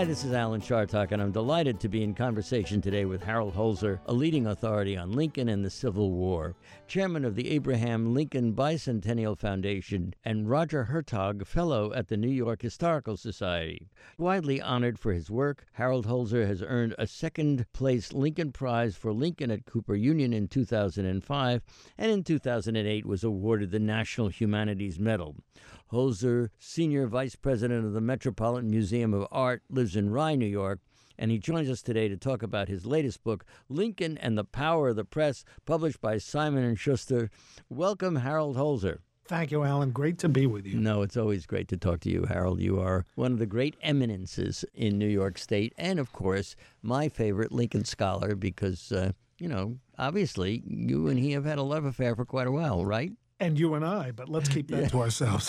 Hi, this is Alan Chartock, and I'm delighted to be in conversation today with Harold Holzer, a leading authority on Lincoln and the Civil War, chairman of the Abraham Lincoln Bicentennial Foundation, and Roger Hertog Fellow at the New York Historical Society. Widely honored for his work, Harold Holzer has earned a second-place Lincoln Prize for Lincoln at Cooper Union in 2005, and in 2008 was awarded the National Humanities Medal. Holzer, Senior Vice President of the Metropolitan Museum of Art, lives in Rye, New York, and he joins us today to talk about his latest book, Lincoln and the Power of the Press, published by Simon & Schuster. Welcome, Harold Holzer. Thank you, Alan. Great to be with you. No, it's always great to talk to you, Harold. You are one of the great eminences in New York State, and, of course, my favorite Lincoln scholar because, obviously, you and he have had a love affair for quite a while, right? And you and I, but let's keep that to ourselves.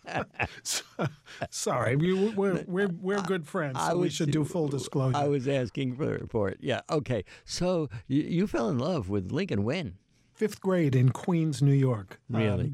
Sorry, we're good friends, so we should do full disclosure. I was asking for it. Yeah, okay. So you fell in love with Lincoln when? Fifth grade in Queens, New York. Really?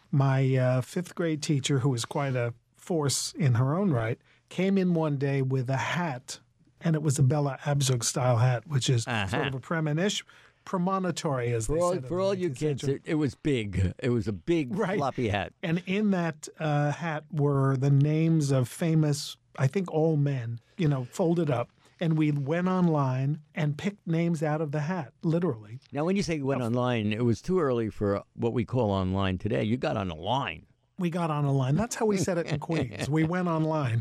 My fifth grade teacher, who was quite a force in her own right, came in one day with a hat, and it was a Bella Abzug style hat, which is sort of a premonitory, as they said. For all you kids, it was big. It was a big floppy hat. And in that hat were the names of famous, I think, all men, folded up. And we went online and picked names out of the hat, literally. Now, when you say went online, it was too early for what we call online today. You got on a line. We got on a line. That's how we said it in Queens. We went online.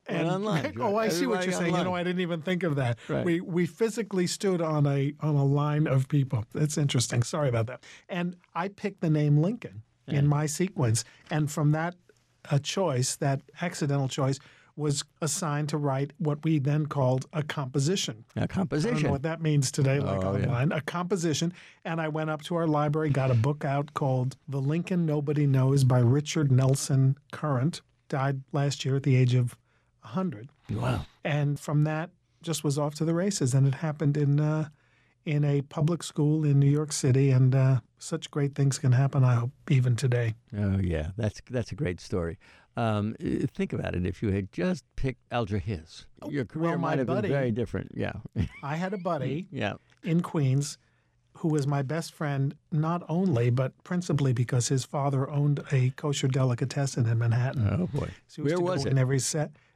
Oh, I see what you're saying. Online. I didn't even think of that. Right. We physically stood on a line of people. That's interesting. Sorry about that. And I picked the name Lincoln in my sequence. And from that choice, that accidental choice, was assigned to write what we then called a composition. A composition. I don't know what that means today, online. Yeah. A composition. And I went up to our library, got a book out called The Lincoln Nobody Knows by Richard Nelson Current. Died last year at the age of 100. Wow. And from that, just was off to the races. And it happened in a public school in New York City. And such great things can happen, I hope, even today. Oh, yeah. That's a great story. Think about it. If you had just picked Alger Hiss, your career might have been very different. Yeah. I had a buddy in Queens who was my best friend, not only, but principally because his father owned a kosher delicatessen in Manhattan. Oh, boy. So where was it? In every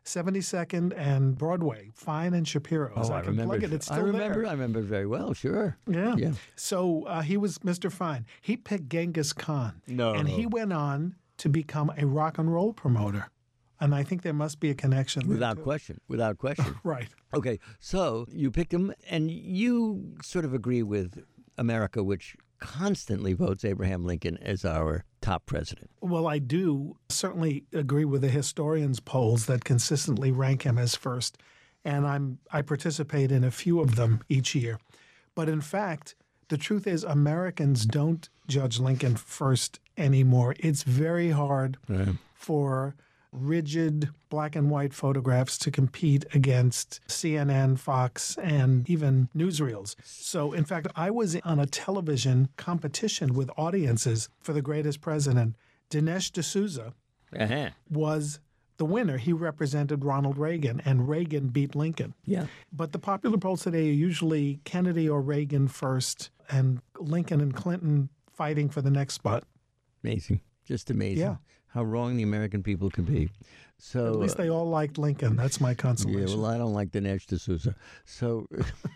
72nd and Broadway, Fine and Shapiro's. Oh, I remember. Plug it. It's still there. I remember very well, sure. Yeah. So he was Mr. Fine. He picked Genghis Khan. No. And he went on to become a rock and roll promoter. And I think there must be a connection Without question. Right. Okay, so you picked him, and you sort of agree with America, which constantly votes Abraham Lincoln as our top president. Well, I do certainly agree with the historians' polls that consistently rank him as first. And I participate in a few of them each year. But in fact, the truth is Americans don't judge Lincoln first anymore. It's very hard for rigid black and white photographs to compete against CNN, Fox, and even newsreels. So, in fact, I was on a television competition with audiences for the greatest president. Dinesh D'Souza was the winner. He represented Ronald Reagan, and Reagan beat Lincoln. Yeah. But the popular polls today are usually Kennedy or Reagan first, and Lincoln and Clinton fighting for the next spot. Amazing. Just amazing how wrong the American people can be. So at least they all liked Lincoln. That's my consolation. Yeah, well, I don't like Dinesh D'Souza. So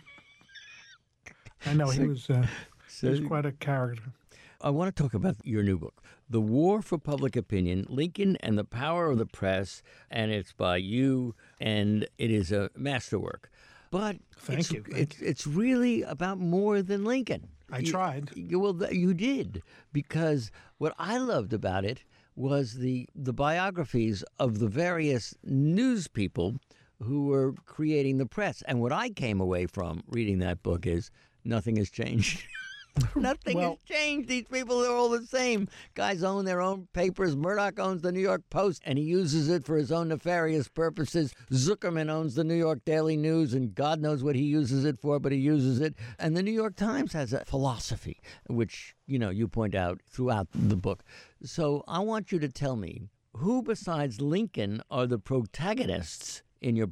I know he was quite a character. I want to talk about your new book, The War for Public Opinion, Lincoln and the Power of the Press, and it's by you, and it is a masterwork. But Thank you. It's really about more than Lincoln. I tried. You did, because what I loved about it was the biographies of the various news people who were creating the press. And what I came away from reading that book is nothing has changed. Nothing has changed. These people are all the same. Guys own their own papers. Murdoch owns the New York Post, and he uses it for his own nefarious purposes. Zuckerman owns the New York Daily News, and God knows what he uses it for, but he uses it. And the New York Times has a philosophy, which, you point out throughout the book. So I want you to tell me, who besides Lincoln are the protagonists in your book?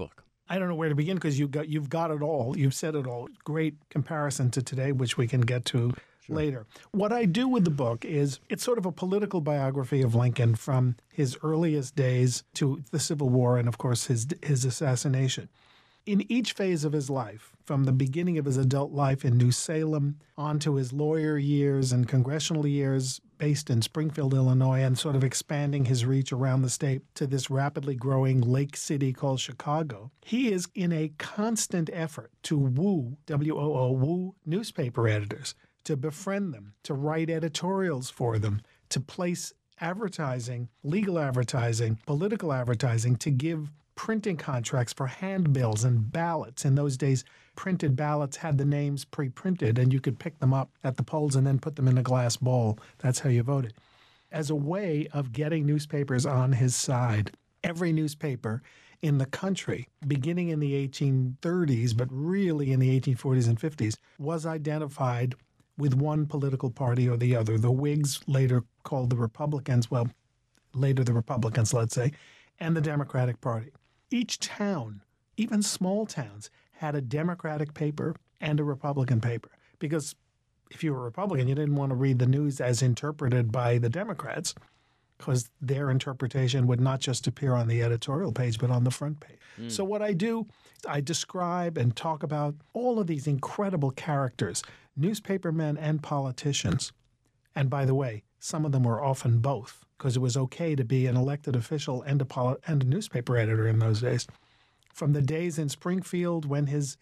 I don't know where to begin because you've got it all. You've said it all. Great comparison to today, which we can get to later. What I do with the book is it's sort of a political biography of Lincoln from his earliest days to the Civil War and, of course, his assassination. In each phase of his life, from the beginning of his adult life in New Salem on to his lawyer years and congressional years based in Springfield, Illinois, and sort of expanding his reach around the state to this rapidly growing lake city called Chicago, he is in a constant effort to woo, W-O-O, woo newspaper editors, to befriend them, to write editorials for them, to place advertising, legal advertising, political advertising, to give printing contracts for handbills and ballots. In those days, printed ballots had the names pre-printed, and you could pick them up at the polls and then put them in a glass bowl. That's how you voted. As a way of getting newspapers on his side, every newspaper in the country, beginning in the 1830s, but really in the 1840s and 50s, was identified with one political party or the other. The Whigs, later called the Republicans, well, later the Republicans, let's say, and the Democratic Party. Each town, even small towns, had a Democratic paper and a Republican paper. Because if you were a Republican, you didn't want to read the news as interpreted by the Democrats, because their interpretation would not just appear on the editorial page, but on the front page. So what I do, I describe and talk about all of these incredible characters, newspapermen and politicians. And by the way, some of them were often both, because it was okay to be an elected official and a newspaper editor in those days. From the days in Springfield when his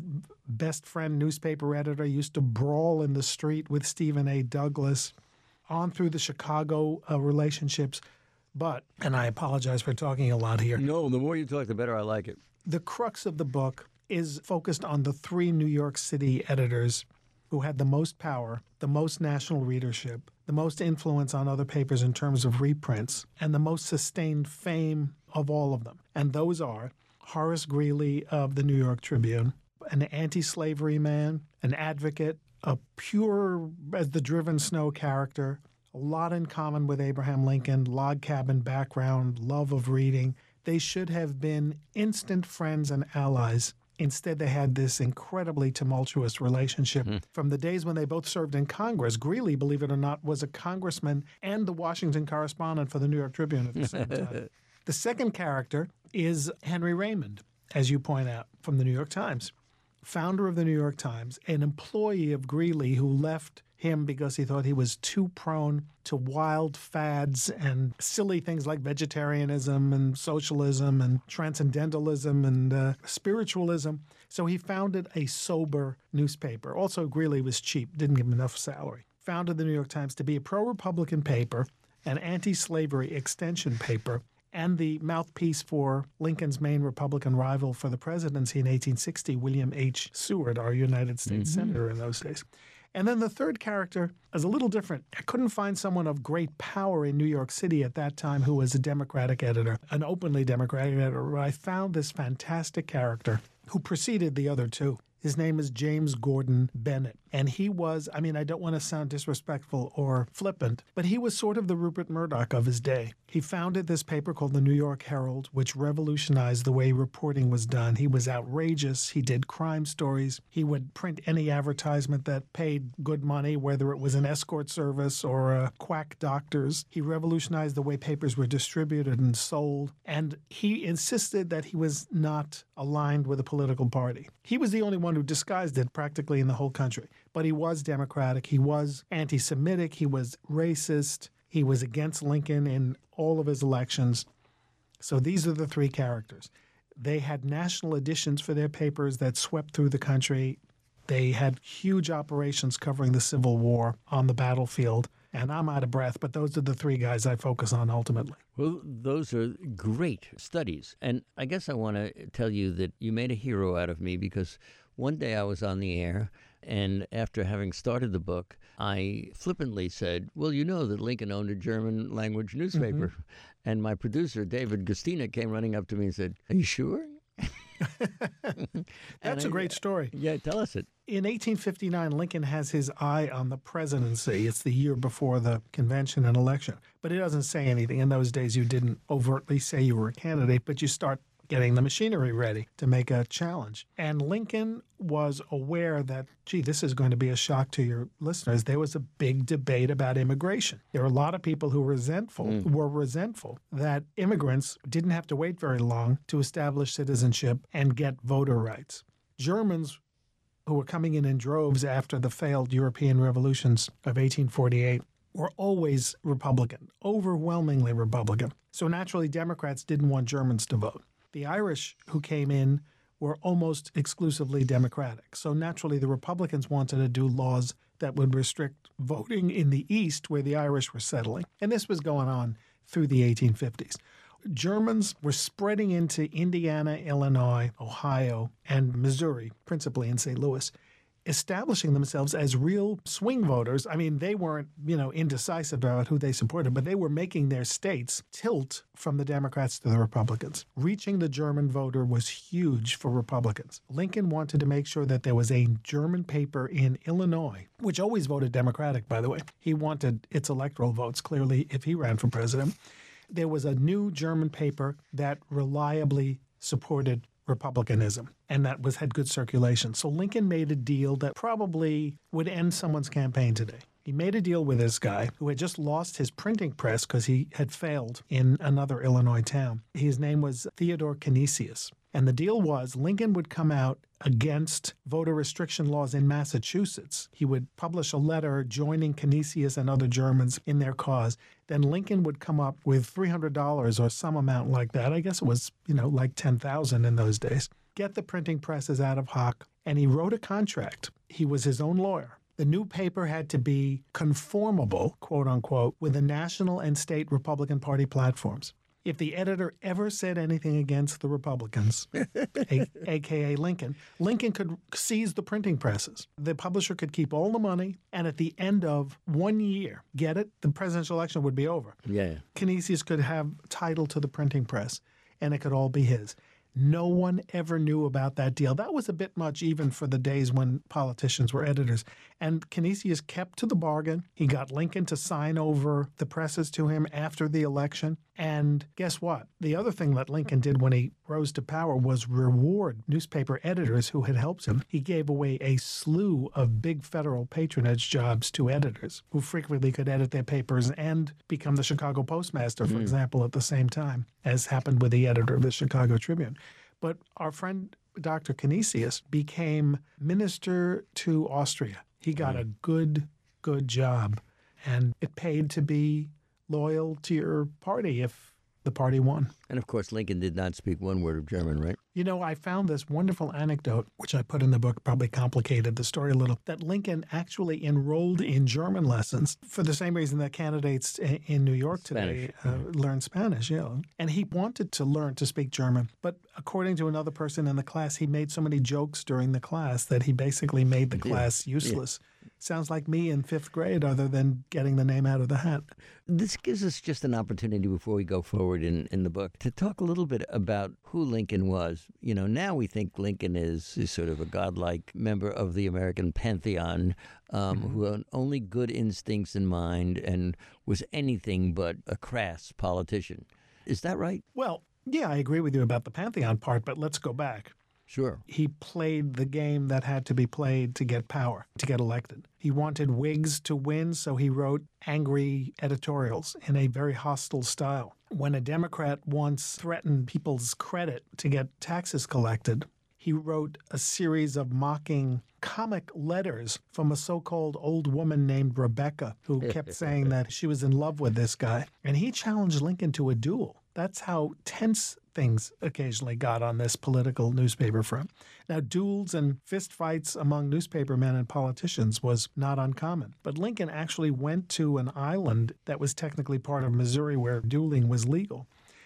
best friend newspaper editor used to brawl in the street with Stephen A. Douglas, on through the Chicago relationships. But, and I apologize for talking a lot here. No, the more you talk, the better I like it. The crux of the book is focused on the three New York City editors who had the most power, the most national readership, the most influence on other papers in terms of reprints, and the most sustained fame of all of them. And those are Horace Greeley of the New York Tribune, an anti-slavery man, an advocate, a pure as the driven snow character, a lot in common with Abraham Lincoln, log cabin background, love of reading. They should have been instant friends and allies. Instead, they had this incredibly tumultuous relationship. From the days when they both served in Congress, Greeley, believe it or not, was a congressman and the Washington correspondent for the New York Tribune at the same time. The second character is Henry Raymond, as you point out, from the New York Times, founder of the New York Times, an employee of Greeley who left him because he thought he was too prone to wild fads and silly things like vegetarianism and socialism and transcendentalism and spiritualism. So he founded a sober newspaper. Also, Greeley was cheap, didn't give him enough salary. Founded the New York Times to be a pro-Republican paper, an anti-slavery extension paper, and the mouthpiece for Lincoln's main Republican rival for the presidency in 1860, William H. Seward, our United States Senator in those days. And then the third character is a little different. I couldn't find someone of great power in New York City at that time who was a Democratic editor, an openly Democratic editor. But I found this fantastic character who preceded the other two. His name is James Gordon Bennett. And he was, I mean, I don't want to sound disrespectful or flippant, but he was sort of the Rupert Murdoch of his day. He founded this paper called the New York Herald, which revolutionized the way reporting was done. He was outrageous. He did crime stories. He would print any advertisement that paid good money, whether it was an escort service or quack doctors. He revolutionized the way papers were distributed and sold. And he insisted that he was not aligned with a political party. He was the only one who disguised it practically in the whole country. But he was Democratic, he was anti-Semitic, he was racist, he was against Lincoln in all of his elections. So these are the three characters. They had national editions for their papers that swept through the country. They had huge operations covering the Civil War on the battlefield. And I'm out of breath, but those are the three guys I focus on ultimately. Well, those are great studies. And I guess I want to tell you that you made a hero out of me because one day I was on the air, and after having started the book, I flippantly said, well, you know that Lincoln owned a German language newspaper. And my producer, David Gustina, came running up to me and said, are you sure? That's a great story. Yeah, tell us it. In 1859, Lincoln has his eye on the presidency. It's the year before the convention and election. But he doesn't say anything. In those days, you didn't overtly say you were a candidate, but you start getting the machinery ready to make a challenge. And Lincoln was aware that, gee, this is going to be a shock to your listeners. There was a big debate about immigration. There were a lot of people who were resentful that immigrants didn't have to wait very long to establish citizenship and get voter rights. Germans who were coming in droves after the failed European revolutions of 1848 were always Republican, overwhelmingly Republican. So naturally, Democrats didn't want Germans to vote. The Irish who came in were almost exclusively Democratic. So naturally, the Republicans wanted to do laws that would restrict voting in the East where the Irish were settling. And this was going on through the 1850s. Germans were spreading into Indiana, Illinois, Ohio, and Missouri, principally in St. Louis, establishing themselves as real swing voters. I mean, they weren't, indecisive about who they supported, but they were making their states tilt from the Democrats to the Republicans. Reaching the German voter was huge for Republicans. Lincoln wanted to make sure that there was a German paper in Illinois, which always voted Democratic, by the way. He wanted its electoral votes, clearly, if he ran for president. There was a new German paper that reliably supported Republicanism, and that had good circulation. So Lincoln made a deal that probably would end someone's campaign today. He made a deal with this guy who had just lost his printing press because he had failed in another Illinois town. His name was Theodore Canisius. And the deal was Lincoln would come out against voter restriction laws in Massachusetts. He would publish a letter joining Canisius and other Germans in their cause. Then Lincoln would come up with $300 or some amount like that. I guess it was, like $10,000 in those days. Get the printing presses out of hock. And he wrote a contract. He was his own lawyer. The new paper had to be conformable, quote unquote, with the national and state Republican Party platforms. If the editor ever said anything against the Republicans, a.k.a. Lincoln, Lincoln could seize the printing presses. The publisher could keep all the money, and at the end of 1 year, get it? The presidential election would be over. Yeah. Canisius could have title to the printing press, and it could all be his. No one ever knew about that deal. That was a bit much even for the days when politicians were editors. And Canisius kept to the bargain. He got Lincoln to sign over the presses to him after the election. And guess what? The other thing that Lincoln did when he rose to power was reward newspaper editors who had helped him. He gave away a slew of big federal patronage jobs to editors who frequently could edit their papers and become the Chicago Postmaster, for example, at the same time, as happened with the editor of the Chicago Tribune. But our friend Dr. Canisius became minister to Austria. He got a good job, and it paid to be loyal to your party if the party won. And of course, Lincoln did not speak one word of German, right? I found this wonderful anecdote, which I put in the book, probably complicated the story a little, that Lincoln actually enrolled in German lessons for the same reason that candidates in New York today learn Spanish. And he wanted to learn to speak German. But according to another person in the class, he made so many jokes during the class that he basically made the class useless. Sounds like me in fifth grade, other than getting the name out of the hat. This gives us just an opportunity before we go forward in the book to talk a little bit about who Lincoln was. Now we think Lincoln is sort of a godlike member of the American pantheon who had only good instincts in mind and was anything but a crass politician. Is that right? Well, yeah, I agree with you about the pantheon part, but let's go back. Sure. He played the game that had to be played to get power, to get elected. He wanted Whigs to win, so he wrote angry editorials in a very hostile style. When a Democrat once threatened people's credit to get taxes collected, he wrote a series of mocking comic letters from a so-called old woman named Rebecca, who kept saying that she was in love with this guy. And he challenged Lincoln to a duel. That's how tense things occasionally got on this political newspaper front. Now, duels and fistfights among newspapermen and politicians was not uncommon. But Lincoln actually went to an island that was technically part of Missouri where dueling was legal,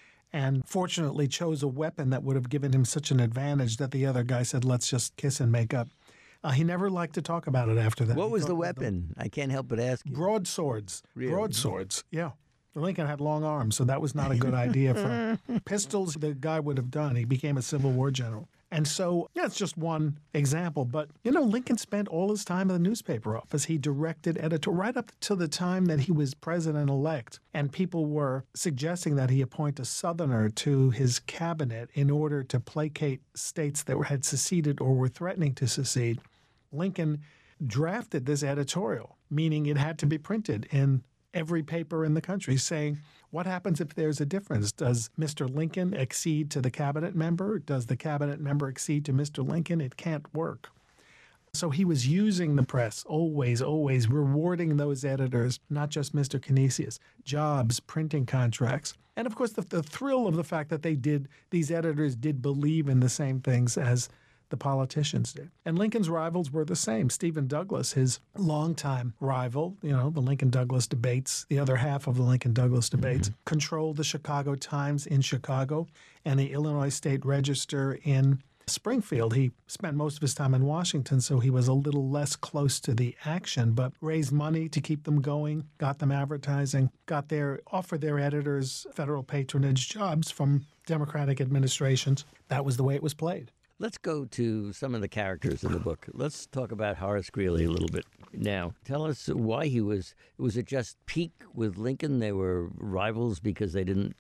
and fortunately chose a weapon that would have given him such an advantage that the other guy said, let's just kiss and make up. He never liked to talk about it after that. What was the weapon? I can't help but ask you. Broadswords. Really? Broadswords, yeah. Lincoln had long arms, so that was not a good idea for pistols. The guy would have done. He became a Civil War general. And so that's just one example. But, Lincoln spent all his time in the newspaper office. He directed editor right up to the time that he was president-elect. And people were suggesting that he appoint a Southerner to his cabinet in order to placate states that had seceded or were threatening to secede. Lincoln drafted this editorial, meaning it had to be printed in every paper in the country, saying, what happens if there's a difference? Does Mr. Lincoln accede to the cabinet member? Does the cabinet member accede to Mr. Lincoln? It can't work. So he was using the press, always rewarding those editors, not just Mr. Canisius, jobs, printing contracts. And of course, the thrill of the fact that these editors did believe in the same things as the politicians did. And Lincoln's rivals were the same. Stephen Douglas, his longtime rival, the Lincoln-Douglas debates, the other half of the Lincoln-Douglas debates, controlled the Chicago Times in Chicago and the Illinois State Register in Springfield. He spent most of his time in Washington, so he was a little less close to the action, but raised money to keep them going, got them advertising, offered their editors federal patronage jobs from Democratic administrations. That was the way it was played. Let's go to some of the characters in the book. Let's talk about Horace Greeley a little bit now. Tell us why was it just pique with Lincoln? They were rivals because they didn't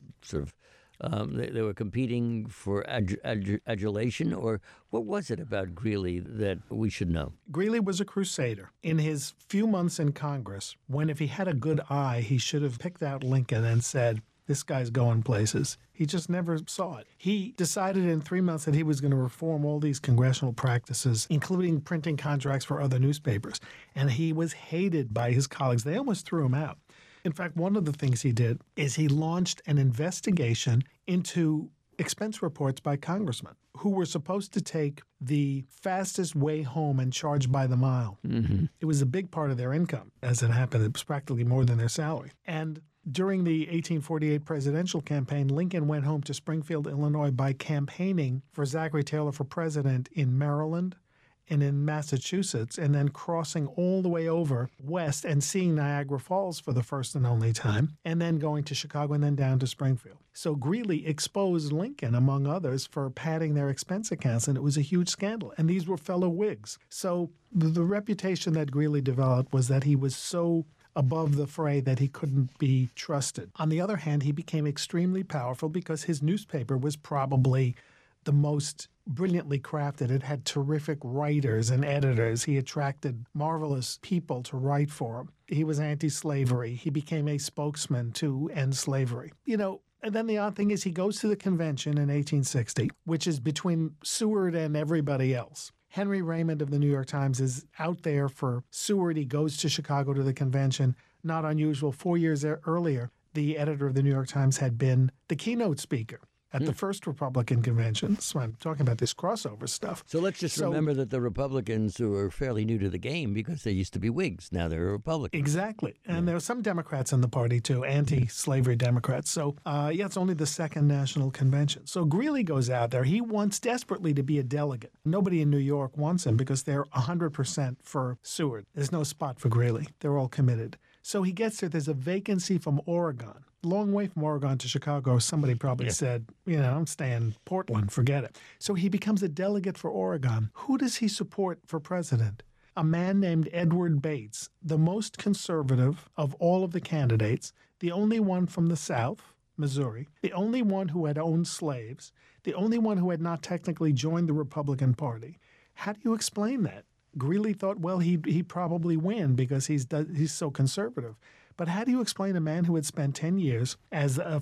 they were competing for adulation, or what was it about Greeley that we should know? Greeley was a crusader. In his few months in Congress, if he had a good eye, he should have picked out Lincoln and said, this guy's going places. He just never saw it. He decided in 3 months that he was going to reform all these congressional practices, including printing contracts for other newspapers. And he was hated by his colleagues. They almost threw him out. In fact, one of the things he did is he launched an investigation into expense reports by congressmen who were supposed to take the fastest way home and charge by the mile. Mm-hmm. It was a big part of their income. As it happened, it was practically more than their salary. And during the 1848 presidential campaign, Lincoln went home to Springfield, Illinois, by campaigning for Zachary Taylor for president in Maryland and in Massachusetts, and then crossing all the way over west and seeing Niagara Falls for the first and only time, and then going to Chicago and then down to Springfield. So Greeley exposed Lincoln, among others, for padding their expense accounts, and it was a huge scandal. And these were fellow Whigs. So the reputation that Greeley developed was that he was so above the fray that he couldn't be trusted. On the other hand, he became extremely powerful because his newspaper was probably the most brilliantly crafted. It had terrific writers and editors. He attracted marvelous people to write for him. He was anti-slavery. He became a spokesman to end slavery. And then the odd thing is he goes to the convention in 1860, which is between Seward and everybody else. Henry Raymond of the New York Times is out there for Seward. He goes to Chicago to the convention. Not unusual. 4 years earlier, the editor of the New York Times had been the keynote speaker at the first Republican convention. So I'm talking about this crossover stuff. So let's just remember that the Republicans were fairly new to the game because they used to be Whigs. Now they're Republicans. Exactly. And there were some Democrats in the party, too, anti-slavery Democrats. So, it's only the second national convention. So Greeley goes out there. He wants desperately to be a delegate. Nobody in New York wants him because they're 100% for Seward. There's no spot for Greeley. They're all committed. So he gets there. There's a vacancy from Oregon. Long way from Oregon to Chicago. Somebody probably said, I'm staying Portland, forget it. So he becomes a delegate for Oregon. Who does he support for president? A man named Edward Bates, the most conservative of all of the candidates, the only one from the South, Missouri, the only one who had owned slaves, the only one who had not technically joined the Republican Party. How do you explain that? Greeley thought, well, he'd probably win because he's so conservative. But how do you explain a man who had spent 10 years as a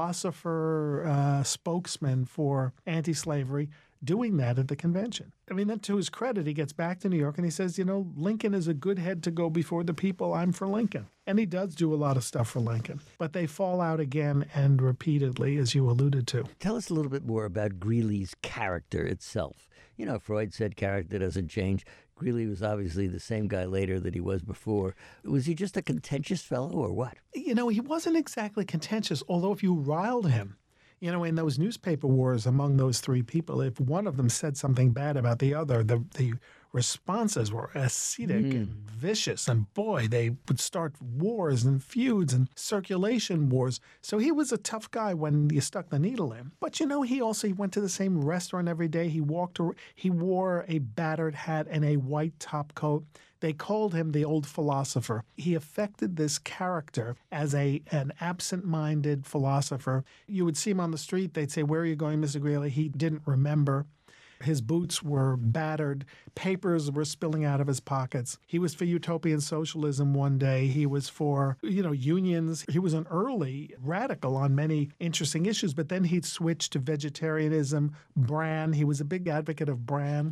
philosopher, spokesman for anti-slavery, doing that at the convention? I mean, then to his credit, he gets back to New York and he says, Lincoln is a good head to go before the people. I'm for Lincoln. And he does do a lot of stuff for Lincoln. But they fall out again and repeatedly, as you alluded to. Tell us a little bit more about Greeley's character itself. Freud said character doesn't change. Greeley was obviously the same guy later that he was before. Was he just a contentious fellow or what? He wasn't exactly contentious, although if you riled him, in those newspaper wars among those three people, if one of them said something bad about the other, the responses were ascetic and vicious. And boy, they would start wars and feuds and circulation wars. So he was a tough guy when you stuck the needle in. But he went to the same restaurant every day. He wore a battered hat and a white top coat. They called him the old philosopher. He affected this character as an absent-minded philosopher. You would see him on the street. They'd say, "Where are you going, Mr. Greeley?" He didn't remember. His boots were battered. Papers were spilling out of his pockets. He was for utopian socialism one day. He was for, unions. He was an early radical on many interesting issues, but then he'd switch to vegetarianism, Bran. He was a big advocate of Bran.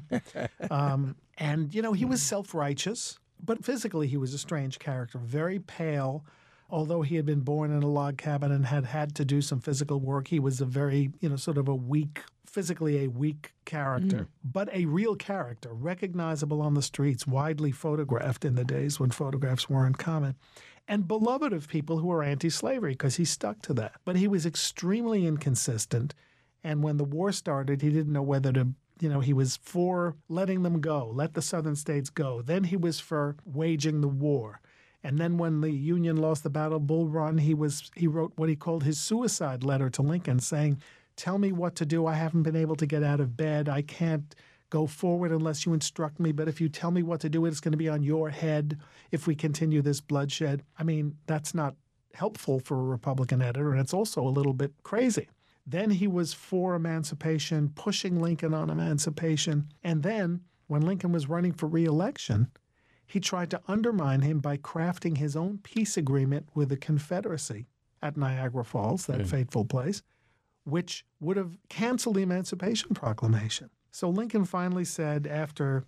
He was self-righteous, but physically he was a strange character, very pale. Although he had been born in a log cabin and had to do some physical work, he was a very, sort of physically a weak character, but a real character, recognizable on the streets, widely photographed in the days when photographs weren't common, and beloved of people who were anti-slavery because he stuck to that. But he was extremely inconsistent, and when the war started, he didn't know whether to he was for letting them go, let the southern states go. Then he was for waging the war. And then when the Union lost the Battle of Bull Run, he wrote what he called his suicide letter to Lincoln saying, "Tell me what to do. I haven't been able to get out of bed. I can't go forward unless you instruct me. But if you tell me what to do, it's going to be on your head if we continue this bloodshed." I mean, that's not helpful for a Republican editor, and it's also a little bit crazy. Then he was for emancipation, pushing Lincoln on emancipation. And then when Lincoln was running for re-election, he tried to undermine him by crafting his own peace agreement with the Confederacy at Niagara Falls, that fateful place, which would have canceled the Emancipation Proclamation. So Lincoln finally said, after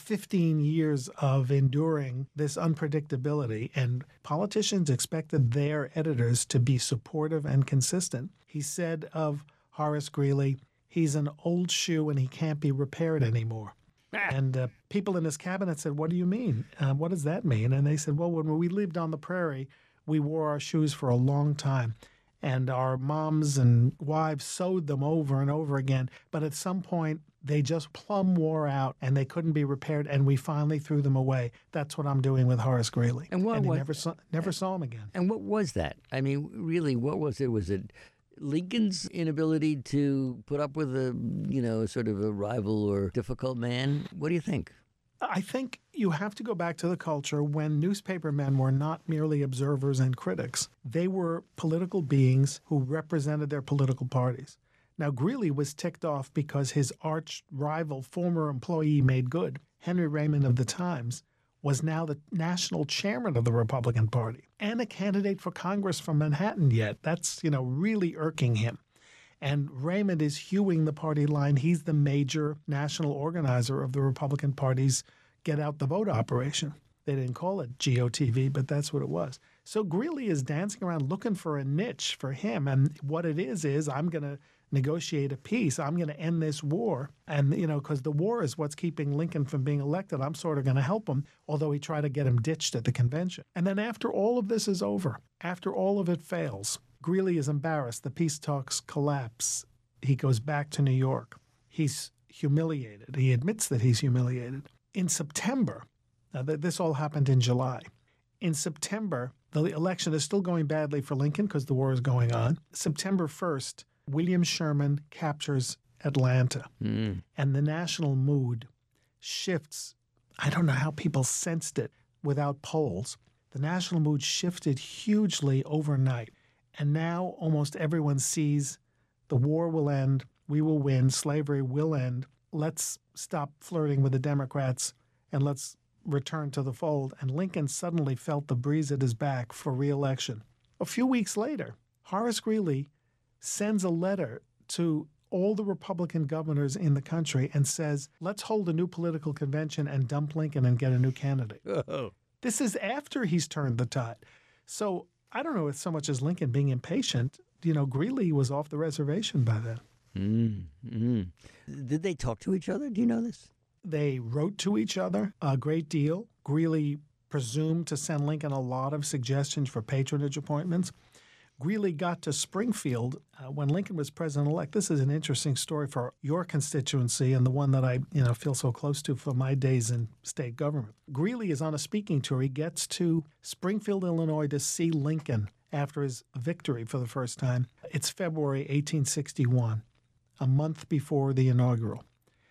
15 years of enduring this unpredictability, and politicians expected their editors to be supportive and consistent, he said of Horace Greeley, "He's an old shoe and he can't be repaired anymore." And people in his cabinet said, "What do you mean? What does that mean?" And they said, "Well, when we lived on the prairie, we wore our shoes for a long time. And our moms and wives sewed them over and over again. But at some point, they just plumb wore out and they couldn't be repaired. And we finally threw them away. That's what I'm doing with Horace Greeley." And he never saw him again. And what was that? I mean, really, what was it? Was it Lincoln's inability to put up with a, sort of a rival or difficult man? What do you think? I think you have to go back to the culture when newspaper men were not merely observers and critics. They were political beings who represented their political parties. Now, Greeley was ticked off because his arch rival, former employee made good, Henry Raymond of the Times, was now the national chairman of the Republican Party and a candidate for Congress from Manhattan yet. That's, really irking him. And Raymond is hewing the party line. He's the major national organizer of the Republican Party's Get Out the Vote operation. They didn't call it GOTV, but that's what it was. So Greeley is dancing around looking for a niche for him. And what it is I'm going to negotiate a peace. I'm going to end this war. And, because the war is what's keeping Lincoln from being elected, I'm sort of going to help him, although he tried to get him ditched at the convention. And then after all of this is over, after all of it fails, Greeley is embarrassed. The peace talks collapse. He goes back to New York. He's humiliated. He admits that he's humiliated. In September, now this all happened in July. In September, the election is still going badly for Lincoln because the war is going on. September 1st, William Sherman captures Atlanta. And the national mood shifts. I don't know how people sensed it without polls. The national mood shifted hugely overnight. And now almost everyone sees the war will end, we will win, slavery will end. Let's stop flirting with the Democrats and let's return to the fold. And Lincoln suddenly felt the breeze at his back for re-election. A few weeks later, Horace Greeley sends a letter to all the Republican governors in the country and says, let's hold a new political convention and dump Lincoln and get a new candidate. Oh. This is after he's turned the tide. So I don't know if so much as Lincoln being impatient. Greeley was off the reservation by then. Did they talk to each other? Do you know this? They wrote to each other a great deal. Greeley presumed to send Lincoln a lot of suggestions for patronage appointments. Greeley got to Springfield when Lincoln was president-elect. This is an interesting story for your constituency and the one that I feel so close to for my days in state government. Greeley is on a speaking tour. He gets to Springfield, Illinois to see Lincoln after his victory for the first time. It's February 1861, a month before the inaugural.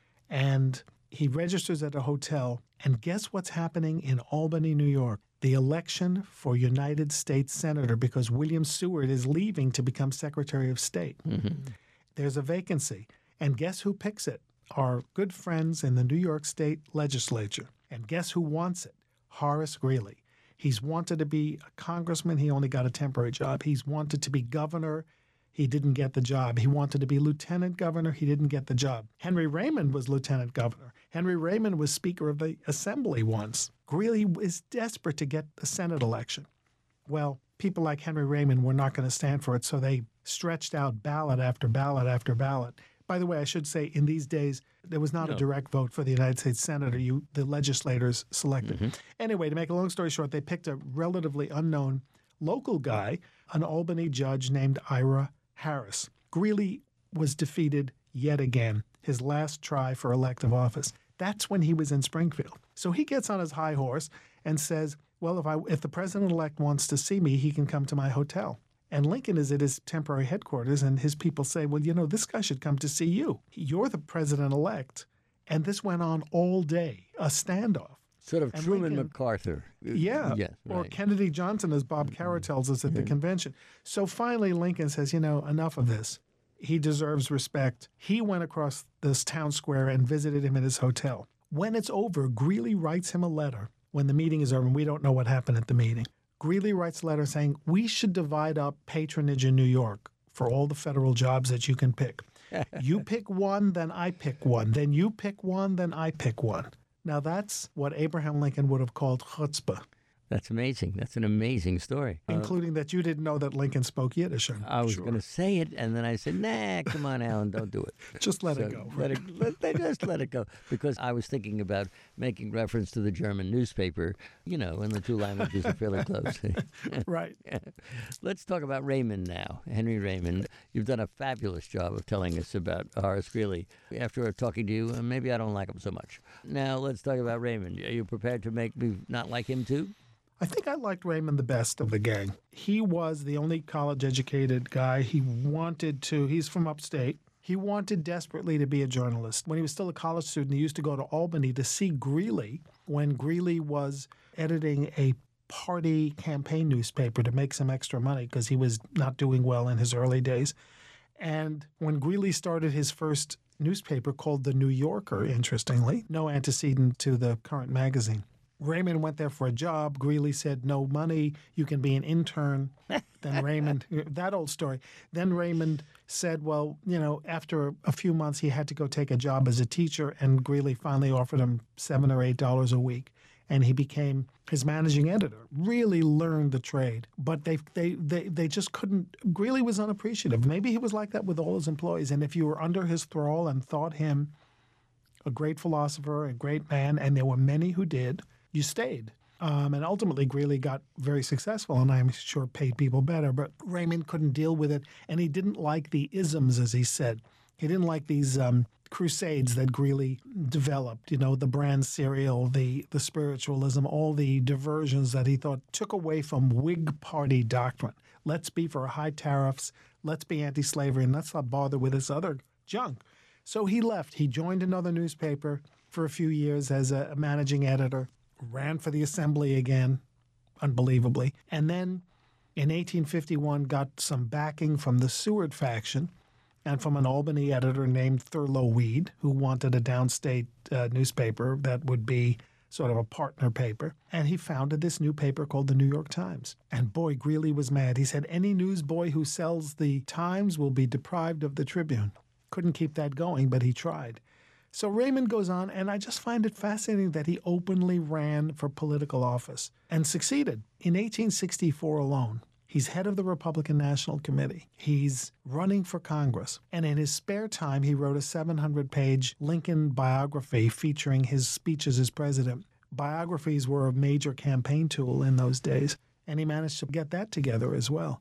And he registers at a hotel, and guess what's happening in Albany, New York? The election for United States Senator, because William Seward is leaving to become Secretary of State. Mm-hmm. There's a vacancy. And guess who picks it? Our good friends in the New York State legislature. And guess who wants it? Horace Greeley. He's wanted to be a congressman. He only got a temporary job. He's wanted to be governor. He didn't get the job. He wanted to be lieutenant governor. He didn't get the job. Henry Raymond was lieutenant governor. Henry Raymond was Speaker of the Assembly once. Greeley is desperate to get the Senate election. Well, people like Henry Raymond were not going to stand for it, so they stretched out ballot after ballot after ballot. By the way, I should say, in these days, there was not a direct vote for the United States Senator. The legislators selected. Mm-hmm. Anyway, to make a long story short, they picked a relatively unknown local guy, an Albany judge named Ira Harris. Greeley was defeated yet again, his last try for elective office. That's when he was in Springfield. So he gets on his high horse and says, well, if the president-elect wants to see me, he can come to my hotel. And Lincoln is at his temporary headquarters, and his people say, well, this guy should come to see you. You're the president-elect. And this went on all day, a standoff. Sort of and Truman MacArthur. Yeah. Yes, right. Or Kennedy Johnson, as Bob Caro tells us at the convention. So finally, Lincoln says, enough of this. He deserves respect. He went across this town square and visited him at his hotel. When it's over, Greeley writes him a letter. When the meeting is over, and we don't know what happened at the meeting, Greeley writes a letter saying, we should divide up patronage in New York for all the federal jobs that you can pick. You pick one, then I pick one. Then you pick one, then I pick one. Now, that's what Abraham Lincoln would have called chutzpah. That's amazing. That's an amazing story. Including that you didn't know that Lincoln spoke Yiddish. I was going to say it, and then I said, nah, come on, Alan, don't do it. Just let it go. Just let it go. Because I was thinking about making reference to the German newspaper, and the two languages are fairly close. Right. Let's talk about Raymond now, Henry Raymond. You've done a fabulous job of telling us about Horace Greeley. After talking to you, maybe I don't like him so much. Now, let's talk about Raymond. Are you prepared to make me not like him, too? I think I liked Raymond the best of the gang. He was the only college-educated guy. He's from upstate. He wanted desperately to be a journalist. When he was still a college student, he used to go to Albany to see Greeley when Greeley was editing a party campaign newspaper to make some extra money because he was not doing well in his early days. And when Greeley started his first newspaper called The New Yorker, interestingly, no antecedent to the current magazine, Raymond went there for a job. Greeley said, no money, you can be an intern. Then Raymond, that old story. Then Raymond said, well, after a few months, he had to go take a job as a teacher, and Greeley finally offered him $7 or $8 a week. And he became his managing editor, really learned the trade. But they just couldn't, Greeley was unappreciative. Maybe he was like that with all his employees. And if you were under his thrall and thought him a great philosopher, a great man, and there were many who did, you stayed. And ultimately, Greeley got very successful, and I'm sure paid people better. But Raymond couldn't deal with it, and he didn't like the isms, as he said. He didn't like these crusades that Greeley developed, the brand cereal, the spiritualism, all the diversions that he thought took away from Whig Party doctrine. Let's be for high tariffs, let's be anti-slavery, and let's not bother with this other junk. So he left. He joined another newspaper for a few years as a managing editor, ran for the assembly again, unbelievably, and then in 1851 got some backing from the Seward faction and from an Albany editor named Thurlow Weed, who wanted a downstate newspaper that would be sort of a partner paper. And he founded this new paper called the New York Times. And boy, Greeley was mad. He said, any newsboy who sells the Times will be deprived of the Tribune. Couldn't keep that going, but he tried. So Raymond goes on, and I just find it fascinating that he openly ran for political office and succeeded. In 1864 alone, he's head of the Republican National Committee. He's running for Congress. And in his spare time, he wrote a 700-page Lincoln biography featuring his speeches as president. Biographies were a major campaign tool in those days, and he managed to get that together as well.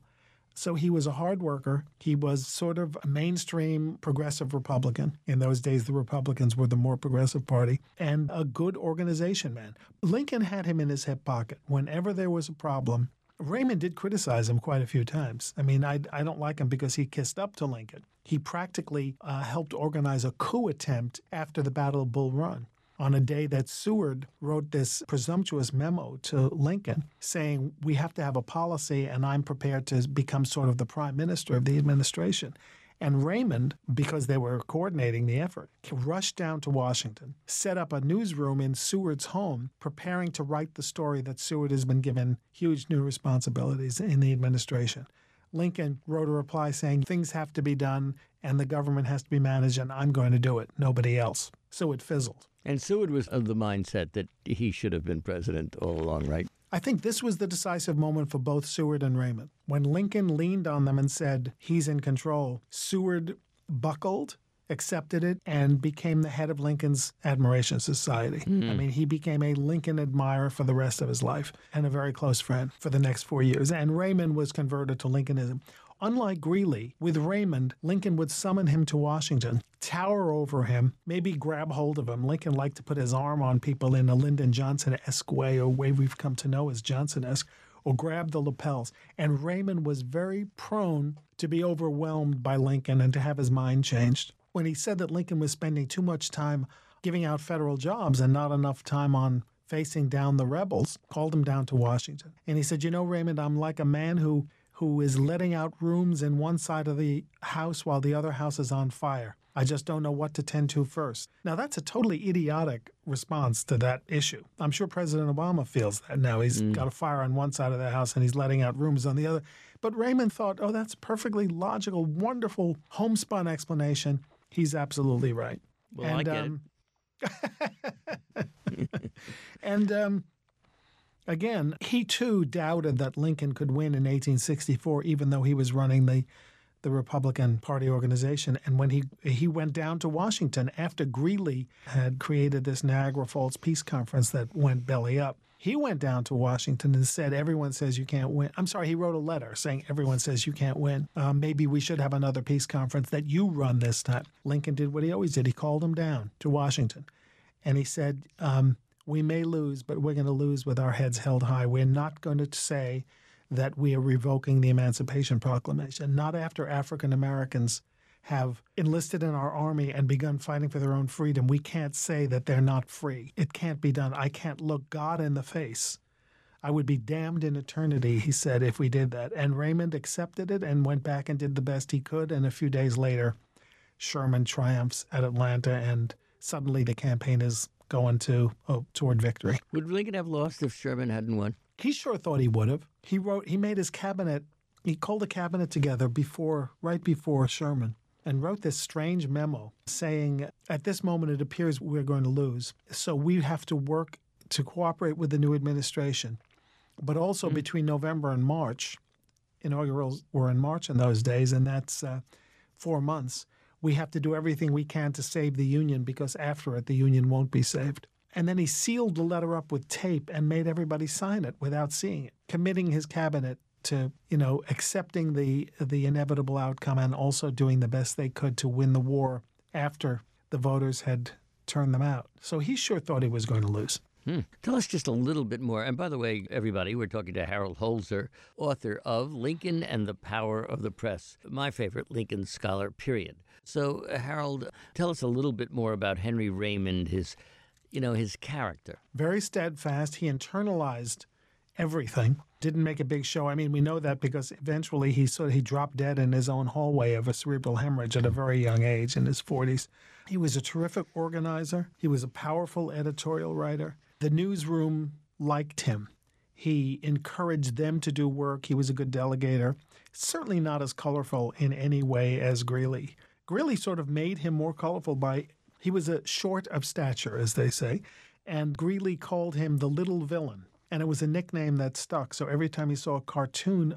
So he was a hard worker. He was sort of a mainstream progressive Republican. In those days, the Republicans were the more progressive party, and a good organization man. Lincoln had him in his hip pocket. Whenever there was a problem, Raymond did criticize him quite a few times. I mean, I don't like him because he kissed up to Lincoln. He practically helped organize a coup attempt after the Battle of Bull Run, on a day that Seward wrote this presumptuous memo to Lincoln saying, we have to have a policy and I'm prepared to become sort of the prime minister of the administration. And Raymond, because they were coordinating the effort, rushed down to Washington, set up a newsroom in Seward's home, preparing to write the story that Seward has been given huge new responsibilities in the administration. Lincoln wrote a reply saying, things have to be done and the government has to be managed and I'm going to do it, nobody else. So it fizzled. And Seward was of the mindset that he should have been president all along, right? I think this was the decisive moment for both Seward and Raymond. When Lincoln leaned on them and said, he's in control, Seward buckled, accepted it, and became the head of Lincoln's Admiration Society. I mean, he became a Lincoln admirer for the rest of his life and a very close friend for the next 4 years. And Raymond was converted to Lincolnism. Unlike Greeley, with Raymond, Lincoln would summon him to Washington, tower over him, maybe grab hold of him. Lincoln liked to put his arm on people in a Lyndon Johnson-esque way, or way we've come to know as Johnson-esque, or grab the lapels. And Raymond was very prone to be overwhelmed by Lincoln and to have his mind changed. When he said that Lincoln was spending too much time giving out federal jobs and not enough time on facing down the rebels, called him down to Washington. And he said, you know, Raymond, I'm like a man who is letting out rooms in one side of the house while the other house is on fire. I just don't know what to tend to first. Now, that's a totally idiotic response to that issue. I'm sure President Obama feels that now. He's got a fire on one side of the house and he's letting out rooms on the other. But Raymond thought, oh, that's a perfectly logical, wonderful, homespun explanation. He's absolutely right. Well, I get it. And again, he too doubted that Lincoln could win in 1864, even though he was running the Republican Party organization. And when he went down to Washington after Greeley had created this Niagara Falls Peace Conference that went belly up, he went down to Washington and said, everyone says you can't win. I'm sorry, he wrote a letter saying everyone says you can't win. Maybe we should have another peace conference that you run this time. Lincoln did what he always did. He called him down to Washington. And he said, we may lose, but we're going to lose with our heads held high. We're not going to say that we are revoking the Emancipation Proclamation. Not after African Americans have enlisted in our army and begun fighting for their own freedom. We can't say that they're not free. It can't be done. I can't look God in the face. I would be damned in eternity, he said, if we did that. And Raymond accepted it and went back and did the best he could. And a few days later, Sherman triumphs at Atlanta, and suddenly the campaign is going toward victory. Would Lincoln have lost if Sherman hadn't won? He sure thought he would have. He made his cabinet, he called the cabinet together right before Sherman, and wrote this strange memo saying, at this moment it appears we're going to lose. So we have to work to cooperate with the new administration. But also between November and March, inaugurals were in March in those days, and that's 4 months. We have to do everything we can to save the Union, because after it, the Union won't be saved. And then he sealed the letter up with tape and made everybody sign it without seeing it, committing his cabinet to, accepting the inevitable outcome and also doing the best they could to win the war after the voters had turned them out. So he sure thought he was going to lose. Tell us just a little bit more. And by the way, everybody, we're talking to Harold Holzer, author of Lincoln and the Power of the Press, my favorite Lincoln scholar, period. So, Harold, tell us a little bit more about Henry Raymond, his character. Very steadfast. He internalized everything. Didn't make a big show. I mean, we know that because eventually he dropped dead in his own hallway of a cerebral hemorrhage at a very young age, in his 40s. He was a terrific organizer. He was a powerful editorial writer. The newsroom liked him. He encouraged them to do work. He was a good delegator. Certainly not as colorful in any way as Greeley. Greeley sort of made him more colorful he was a short of stature, as they say, and Greeley called him the little villain. And it was a nickname that stuck. So every time he saw a cartoon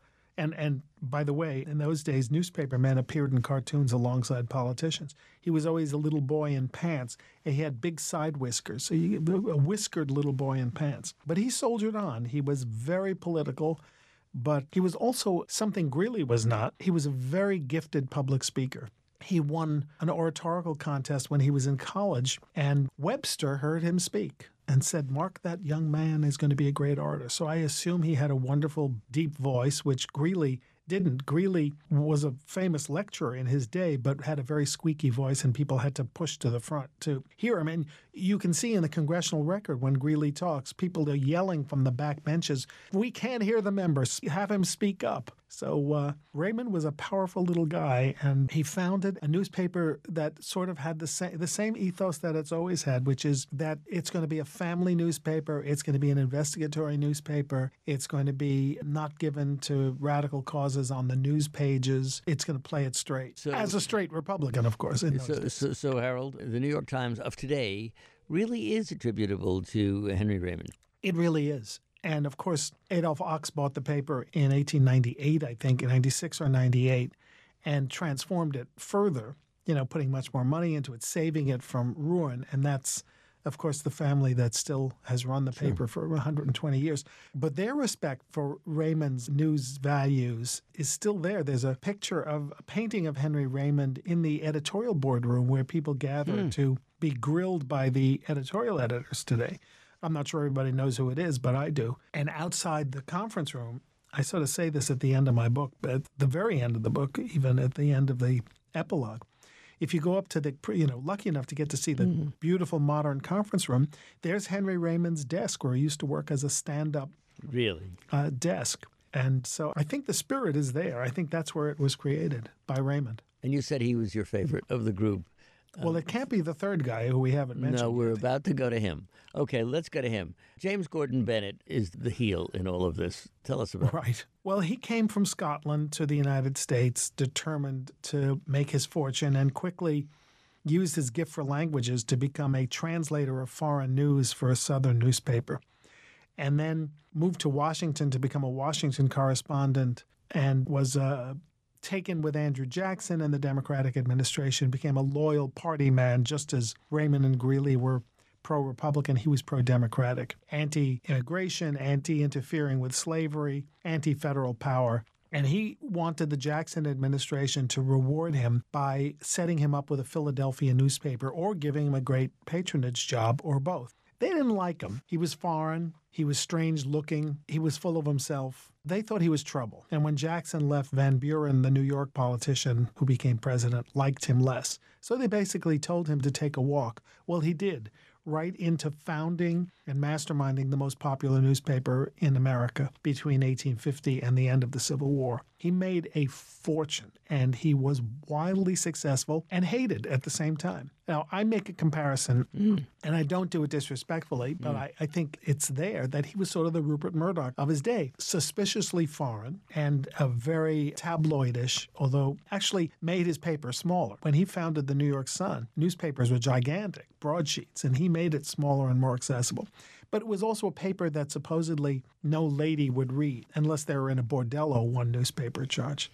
and by the way, in those days, newspaper men appeared in cartoons alongside politicians. He was always a little boy in pants. And he had big side whiskers, so a whiskered little boy in pants. But he soldiered on. He was very political, but he was also something Greeley was not. He was a very gifted public speaker. He won an oratorical contest when he was in college, and Webster heard him speak and said, "Mark, that young man is going to be a great orator." So I assume he had a wonderful, deep voice, which Greeley didn't. Greeley was a famous lecturer in his day, but had a very squeaky voice, and people had to push to the front to hear him. And you can see in the congressional record when Greeley talks, people are yelling from the back benches, "We can't hear the members. Have him speak up." So Raymond was a powerful little guy, and he founded a newspaper that sort of had the same ethos that it's always had, which is that it's going to be a family newspaper, it's going to be an investigatory newspaper, it's going to be not given to radical causes on the news pages, it's going to play it straight. So, as a straight Republican, of course. So, Harold, the New York Times of today really is attributable to Henry Raymond. It really is. And, of course, Adolph Ochs bought the paper in 1898, I think, in 96 or 98, and transformed it further, putting much more money into it, saving it from ruin. And that's, of course, the family that still has run the paper for 120 years. But their respect for Raymond's news values is still there. There's a picture of a painting of Henry Raymond in the editorial boardroom where people gather to be grilled by the editorial editors today. I'm not sure everybody knows who it is, but I do. And outside the conference room, I sort of say this at the end of my book, but at the very end of the book, even at the end of the epilogue, if you go up to the, lucky enough to get to see the beautiful modern conference room, there's Henry Raymond's desk where he used to work as a stand-up desk. And so I think the spirit is there. I think that's where it was created by Raymond. And you said he was your favorite of the group. Well, it can't be the third guy who we haven't mentioned. No, we're about to go to him. Okay, let's go to him. James Gordon Bennett is the heel in all of this. Tell us about it. Right. Well, he came from Scotland to the United States determined to make his fortune and quickly used his gift for languages to become a translator of foreign news for a Southern newspaper. And then moved to Washington to become a Washington correspondent and was taken with Andrew Jackson and the Democratic administration, became a loyal party man, just as Raymond and Greeley were pro-Republican. He was pro-Democratic, anti-immigration, anti-interfering with slavery, anti-federal power. And he wanted the Jackson administration to reward him by setting him up with a Philadelphia newspaper or giving him a great patronage job or both. They didn't like him. He was foreign. He was strange looking. He was full of himself. They thought he was trouble. And when Jackson left, Van Buren, the New York politician who became president, liked him less. So they basically told him to take a walk. Well, he did, right into founding and masterminding the most popular newspaper in America between 1850 and the end of the Civil War. He made a fortune, and he was wildly successful and hated at the same time. Now, I make a comparison, and I don't do it disrespectfully, but I think it's there that he was sort of the Rupert Murdoch of his day, suspiciously foreign and a very tabloidish, although actually made his paper smaller. When he founded the New York Sun, newspapers were gigantic, broadsheets, and he made it smaller and more accessible. But it was also a paper that supposedly no lady would read unless they were in a bordello, one newspaper charge.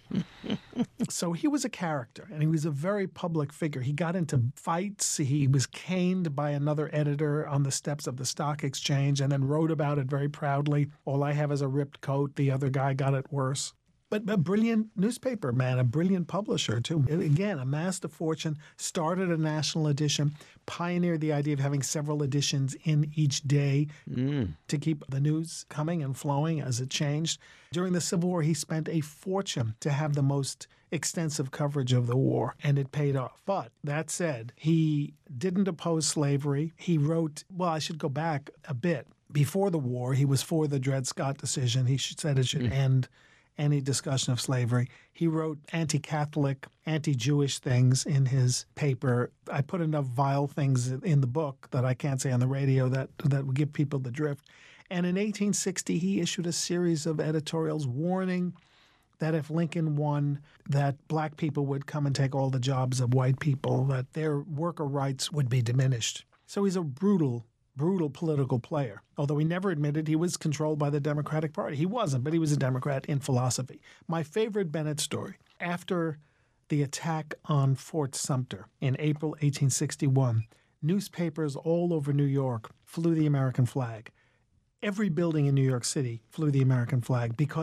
So he was a character, and he was a very public figure. He got into fights. He was caned by another editor on the steps of the stock exchange and then wrote about it very proudly. All I have is a ripped coat. The other guy got it worse. But a brilliant newspaper man, a brilliant publisher, too. Again, amassed a fortune, started a national edition, pioneered the idea of having several editions in each day to keep the news coming and flowing as it changed. During the Civil War, he spent a fortune to have the most extensive coverage of the war, and it paid off. But that said, he didn't oppose slavery. He wrote, well, I should go back a bit. Before the war, he was for the Dred Scott decision. He said it should end any discussion of slavery. He wrote anti-Catholic, anti-Jewish things in his paper. I put enough vile things in the book that I can't say on the radio that would give people the drift. And in 1860, he issued a series of editorials warning that if Lincoln won, that black people would come and take all the jobs of white people, that their worker rights would be diminished. So he's a brutal political player, although he never admitted he was controlled by the Democratic Party. He wasn't, but he was a Democrat in philosophy. My favorite Bennett story, after the attack on Fort Sumter in April 1861, newspapers all over New York flew the American flag. Every building in New York City flew the American flag because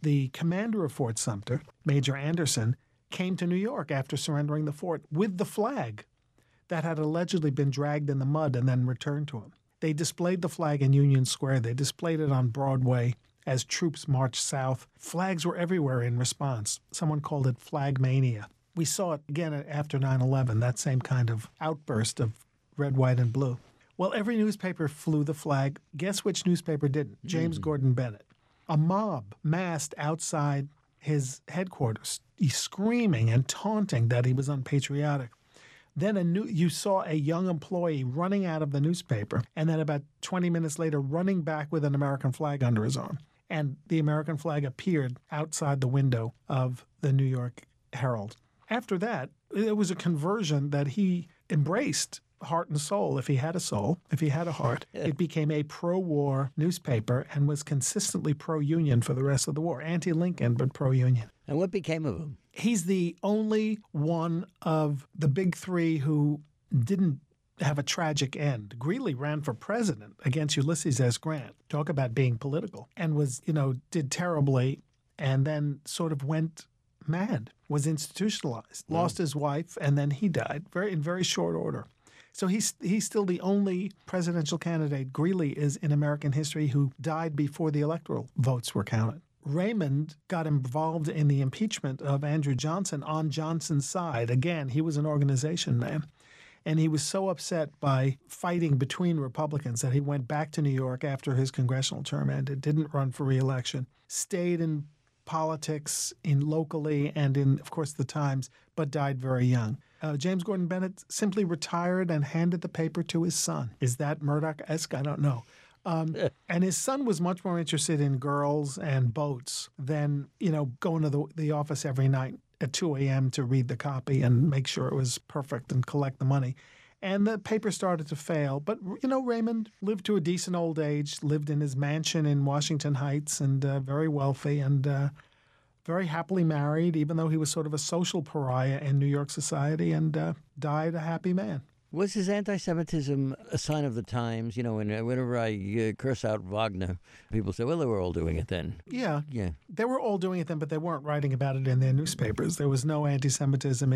the commander of Fort Sumter, Major Anderson, came to New York after surrendering the fort with the flag that had allegedly been dragged in the mud and then returned to him. They displayed the flag in Union Square. They displayed it on Broadway as troops marched south. Flags were everywhere in response. Someone called it flag mania. We saw it again after 9/11, that same kind of outburst of red, white, and blue. Well, every newspaper flew the flag. Guess which newspaper didn't? James Gordon Bennett. A mob massed outside his headquarters, screaming and taunting that he was unpatriotic. Then you saw a young employee running out of the newspaper, and then about 20 minutes later running back with an American flag under his arm. And the American flag appeared outside the window of the New York Herald. After that, it was a conversion that he embraced heart and soul. If he had a soul, if he had a heart, it became a pro-war newspaper and was consistently pro-union for the rest of the war. Anti-Lincoln, but pro-union. And what became of him? He's the only one of the big three who didn't have a tragic end. Greeley ran for president against Ulysses S. Grant. Talk about being political. And did terribly, and then sort of went mad, was institutionalized, lost his wife, and then he died in very short order. So he's still the only presidential candidate, Greeley is, in American history who died before the electoral votes were counted. Raymond got involved in the impeachment of Andrew Johnson on Johnson's side. Again, he was an organization man. And he was so upset by fighting between Republicans that he went back to New York after his congressional term ended, didn't run for re-election, stayed in politics locally and in, of course, the Times, but died very young. James Gordon Bennett simply retired and handed the paper to his son. Is that Murdoch-esque? I don't know. And his son was much more interested in girls and boats than, going to the office every night at 2 a.m. to read the copy and make sure it was perfect and collect the money. And the paper started to fail. But, Raymond lived to a decent old age, lived in his mansion in Washington Heights and very wealthy and very happily married, even though he was sort of a social pariah in New York society, and died a happy man. Was his anti-Semitism a sign of the times? Whenever I curse out Wagner, people say, well, they were all doing it then. Yeah. They were all doing it then, but they weren't writing about it in their newspapers. There was no anti-Semitism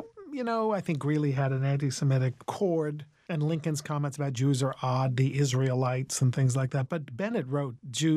I think Greeley had an anti-Semitic chord, and Lincoln's comments about Jews are odd, the Israelites and things like that. But Bennett wrote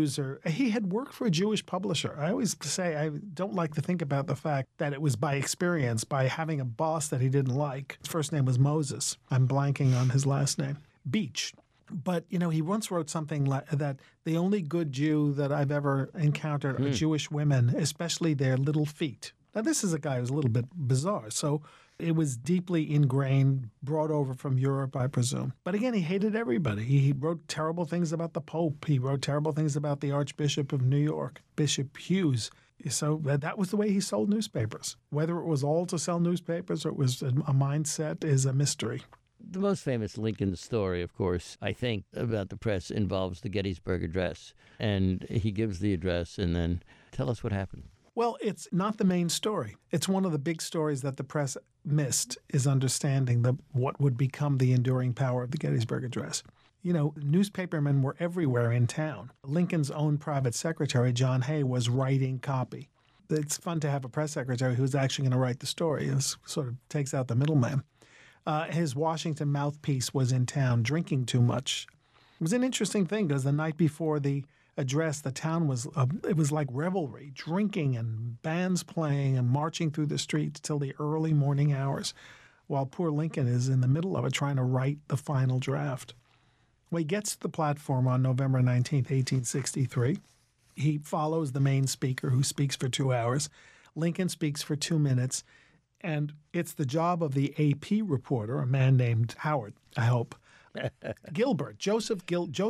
he had worked for a Jewish publisher. I always say I don't like to think about the fact that it was by experience, by having a boss that he didn't like. His first name was Moses. I'm blanking on his last name. Beach. But, he once wrote something like that the only good Jew that I've ever encountered are Jewish women, especially their little feet. Now, this is a guy who's a little bit bizarre. So it was deeply ingrained, brought over from Europe, I presume. But again, he hated everybody. He wrote terrible things about the Pope. He wrote terrible things about the Archbishop of New York, Bishop Hughes. So that was the way he sold newspapers. Whether it was all to sell newspapers or it was a mindset is a mystery. The most famous Lincoln story, of course, I think, about the press involves the Gettysburg Address. And he gives the address, and then tell us what happened. Well, it's not the main story. It's one of the big stories that the press missed, is understanding what would become the enduring power of the Gettysburg Address. Newspapermen were everywhere in town. Lincoln's own private secretary, John Hay, was writing copy. It's fun to have a press secretary who's actually going to write the story. It sort of takes out the middleman. His Washington mouthpiece was in town drinking too much. It was an interesting thing because the night before the address, the town it was like revelry, drinking and bands playing and marching through the streets till the early morning hours, while poor Lincoln is in the middle of it trying to write the final draft. Well, he gets to the platform on November 19th, 1863. He follows the main speaker, who speaks for 2 hours. Lincoln speaks for 2 minutes, and it's the job of the AP reporter, a man named Howard, I hope, Gilbert, Joseph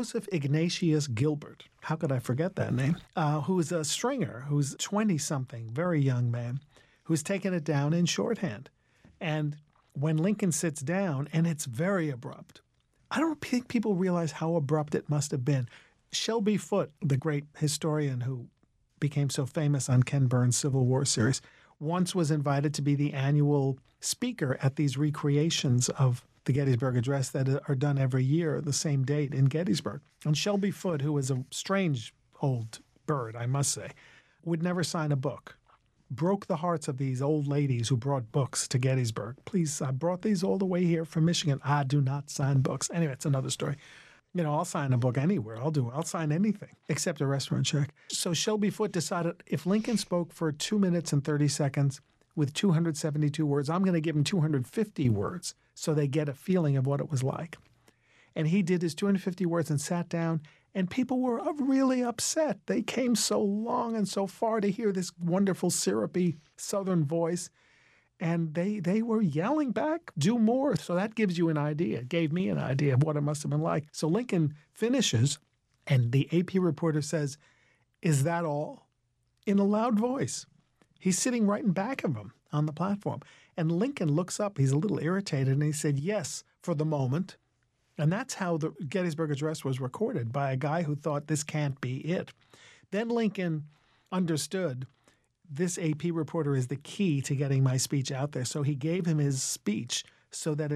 Ignatius Gilbert. How could I forget that name? Who's a stringer, who's 20-something, very young man, who's taken it down in shorthand. And when Lincoln sits down, and it's very abrupt, I don't think people realize how abrupt it must have been. Shelby Foote, the great historian who became so famous on Ken Burns' Civil War series, once was invited to be the annual speaker at these recreations of the Gettysburg Address that are done every year, the same date in Gettysburg. And Shelby Foote, who was a strange old bird, I must say, would never sign a book. Broke the hearts of these old ladies who brought books to Gettysburg. Please, I brought these all the way here from Michigan. I do not sign books. Anyway, it's another story. I'll sign a book anywhere. I'll sign anything except a restaurant check. So Shelby Foote decided if Lincoln spoke for 2 minutes and 30 seconds with 272 words, I'm going to give him 250 words so they get a feeling of what it was like. And he did his 250 words and sat down, and people were really upset. They came so long and so far to hear this wonderful, syrupy Southern voice, and they were yelling back, do more. So that gives you an idea. It gave me an idea of what it must have been like. So Lincoln finishes, and the AP reporter says, "Is that all?" in a loud voice. He's sitting right in back of him on the platform. And Lincoln looks up. He's a little irritated, and he said, "Yes, for the moment." And that's how the Gettysburg Address was recorded, by a guy who thought this can't be it. Then Lincoln understood this AP reporter is the key to getting my speech out there. So he gave him his speech so that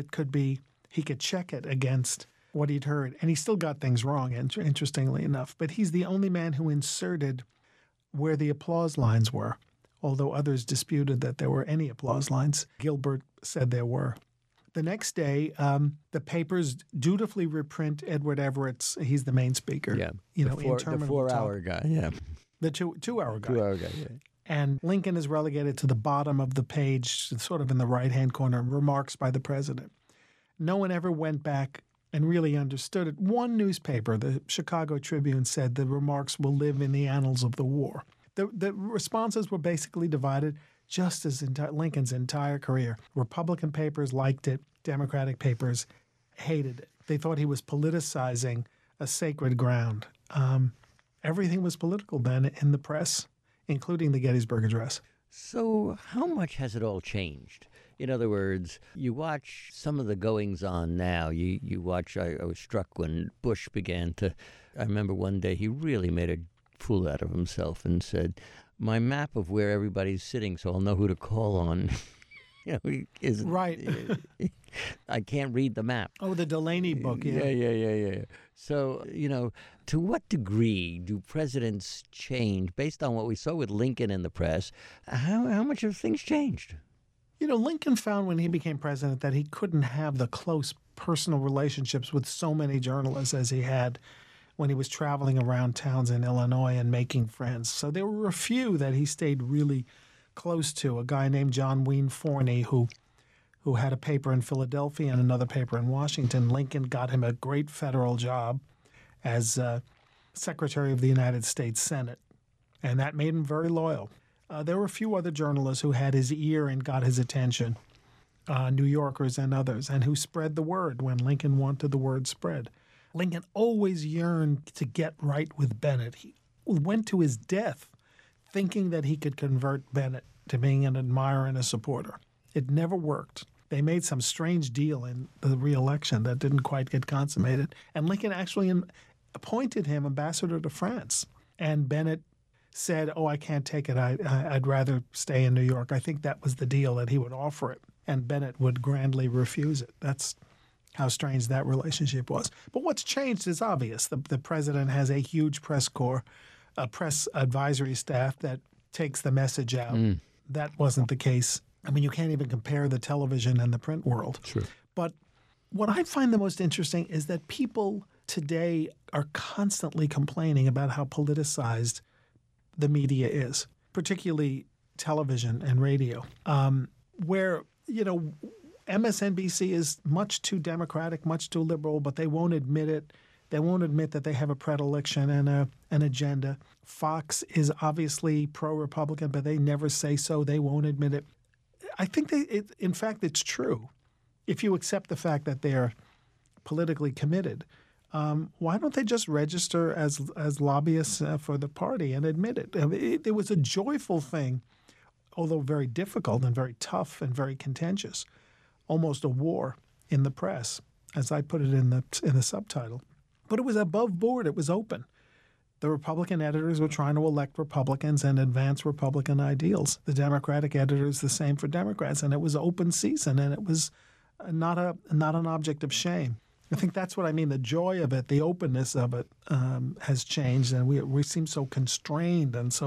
he could check it against what he'd heard. And he still got things wrong, interestingly enough. But he's the only man who inserted where the applause lines were, although others disputed that there were any applause lines. Gilbert said there were. The next day, the papers dutifully reprint Edward Everett's. He's the main speaker. Yeah, the 4-hour guy. Yeah, the two-hour guy. 2-hour guy. Yeah. And Lincoln is relegated to the bottom of the page, sort of in the right-hand corner. Remarks by the president. No one ever went back and really understood it. One newspaper, the Chicago Tribune, said the remarks will live in the annals of the war. The responses were basically divided, just as Lincoln's entire career. Republican papers liked it. Democratic papers hated it. They thought he was politicizing a sacred ground. Everything was political then in the press, including the Gettysburg Address. So how much has it all changed? In other words, you watch some of the goings-on now. You watch, I was struck when Bush began to, I remember one day he really made a fool out of himself and said, "My map of where everybody's sitting so I'll know who to call on." Right. I can't read the map. Oh, the Delaney book, yeah. Yeah. So, to what degree do presidents change based on what we saw with Lincoln in the press? How much have things changed? Lincoln found when he became president that he couldn't have the close personal relationships with so many journalists as he had when he was traveling around towns in Illinois and making friends. So there were a few that he stayed really close to. A guy named John Wayne Forney, who had a paper in Philadelphia and another paper in Washington. Lincoln got him a great federal job as Secretary of the United States Senate, and that made him very loyal. There were a few other journalists who had his ear and got his attention, New Yorkers and others, and who spread the word when Lincoln wanted the word spread. Lincoln always yearned to get right with Bennett. He went to his death thinking that he could convert Bennett to being an admirer and a supporter. It never worked. They made some strange deal in the re-election that didn't quite get consummated. And Lincoln actually appointed him ambassador to France. And Bennett said, "Oh, I can't take it. I'd rather stay in New York." I think that was the deal, that he would offer it, and Bennett would grandly refuse it. That's how strange that relationship was. But what's changed is obvious. The president has a huge press corps, a press advisory staff that takes the message out. That wasn't the case. I mean, you can't even compare the television and the print world. Sure. But what I find the most interesting is that people today are constantly complaining about how politicized the media is, particularly television and radio, where, MSNBC is much too Democratic, much too liberal, but they won't admit it. They won't admit that they have a predilection and an agenda. Fox is obviously pro-Republican, but they never say so. They won't admit it. I think in fact, it's true. If you accept the fact that they're politically committed, why don't they just register as lobbyists for the party and admit it? It was a joyful thing, although very difficult and very tough and very contentious, almost a war in the press, as I put it in the subtitle. But it was above board. It was open. The Republican editors were trying to elect Republicans and advance Republican ideals. The Democratic editors, the same for Democrats. And it was open season, and it was not an object of shame. I think that's what I mean. The joy of it, the openness of it has changed, and we seem so constrained and so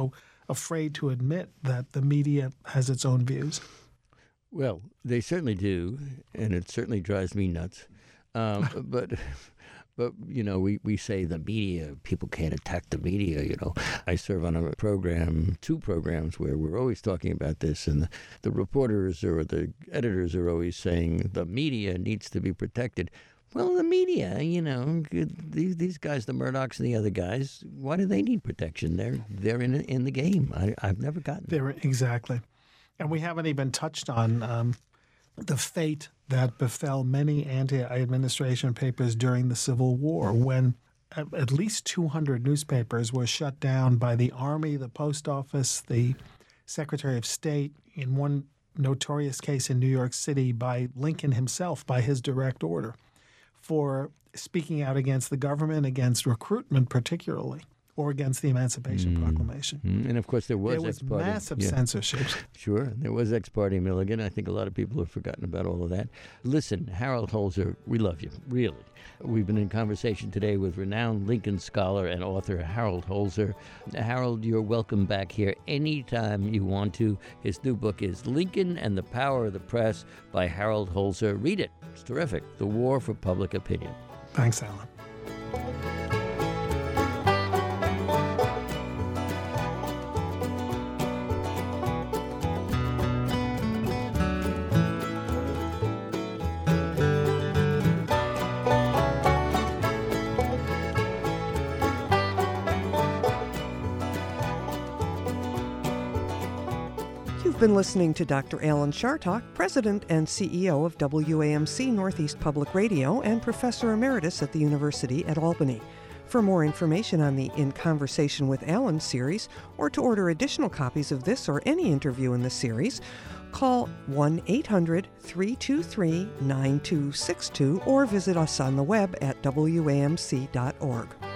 afraid to admit that the media has its own views? Well, they certainly do, and it certainly drives me nuts. But we say the media, people can't attack the media, I serve on a program, 2 programs, where we're always talking about this, and the reporters or the editors are always saying the media needs to be protected. Well, the media, these guys, the Murdochs and the other guys, why do they need protection? They're in the game. I've never gotten it. Exactly. And we haven't even touched on the fate that befell many anti-administration papers during the Civil War, when at least 200 newspapers were shut down by the Army, the Post Office, the Secretary of State, in one notorious case in New York City by Lincoln himself, by his direct order, for speaking out against the government, against recruitment particularly, or against the Emancipation Proclamation. And of course there was massive censorship. Sure, there was Ex parte Milligan. I think a lot of people have forgotten about all of that. Listen, Harold Holzer, we love you, really. We've been in conversation today with renowned Lincoln scholar and author Harold Holzer. Harold, you're welcome back here anytime you want to. His new book is Lincoln and the Power of the Press by Harold Holzer. Read it. It's terrific. The War for Public Opinion. Thanks, Alan. You've been listening to Dr. Alan Chartock, President and CEO of WAMC Northeast Public Radio and Professor Emeritus at the University at Albany. For more information on the In Conversation with Alan series, or to order additional copies of this or any interview in the series, call 1-800-323-9262 or visit us on the web at wamc.org.